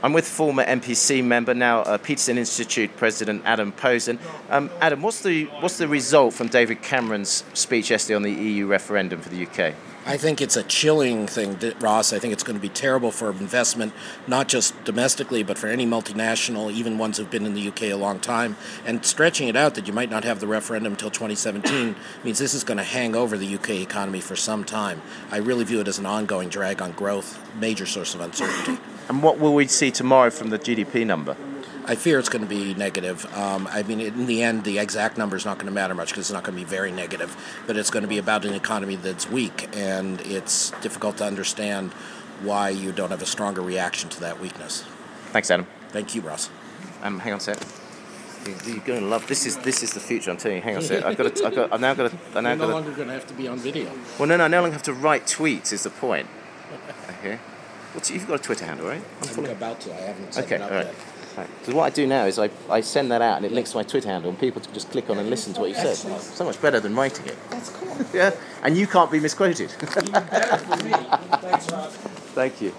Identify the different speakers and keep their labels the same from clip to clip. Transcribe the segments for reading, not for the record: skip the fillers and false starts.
Speaker 1: I'm with former MPC member, now Peterson Institute President Adam Posen. Adam, what's the result from David Cameron's speech yesterday on the EU referendum for the UK?
Speaker 2: I think it's a chilling thing, Ross. I think it's going to be terrible for investment, not just domestically, but for any multinational, even ones who've been in the UK a long time. And stretching it out that you might not have the referendum until 2017 means this is going to hang over the UK economy for some time. I really view it as an ongoing drag on growth, major source of uncertainty.
Speaker 1: And what will we see tomorrow from the GDP number?
Speaker 2: I fear it's going to be negative. In the end, the exact number is not going to matter much because it's not going to be very negative, but it's going to be about an economy that's weak, and it's difficult to understand why you don't have a stronger reaction to that weakness.
Speaker 1: Thanks, Adam.
Speaker 2: Thank you, Ross.
Speaker 1: Hang on a sec. You're going to love this. Is the future? I'm telling you. Hang on a sec. I'm now going to.
Speaker 2: You're no longer going to have to be on video.
Speaker 1: Well, no. I no longer have to write tweets. Is the point? Okay. You've got a Twitter handle, right?
Speaker 2: I'm about to. I haven't set it up yet.
Speaker 1: Right. So what I do now is I send that out and it links to my Twitter handle and people can just click on and listen to what you said. So much better than writing it.
Speaker 2: That's cool.
Speaker 1: Yeah, and you can't be misquoted.
Speaker 2: Even better for me. Thanks, Rob.
Speaker 1: Thank you.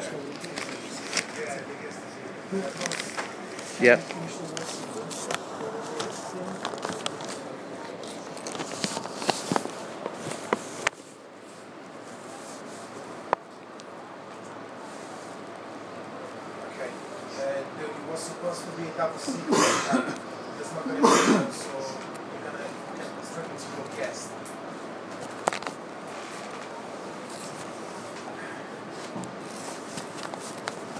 Speaker 1: Yeah.
Speaker 3: It was supposed to be top secret. That's not going to be so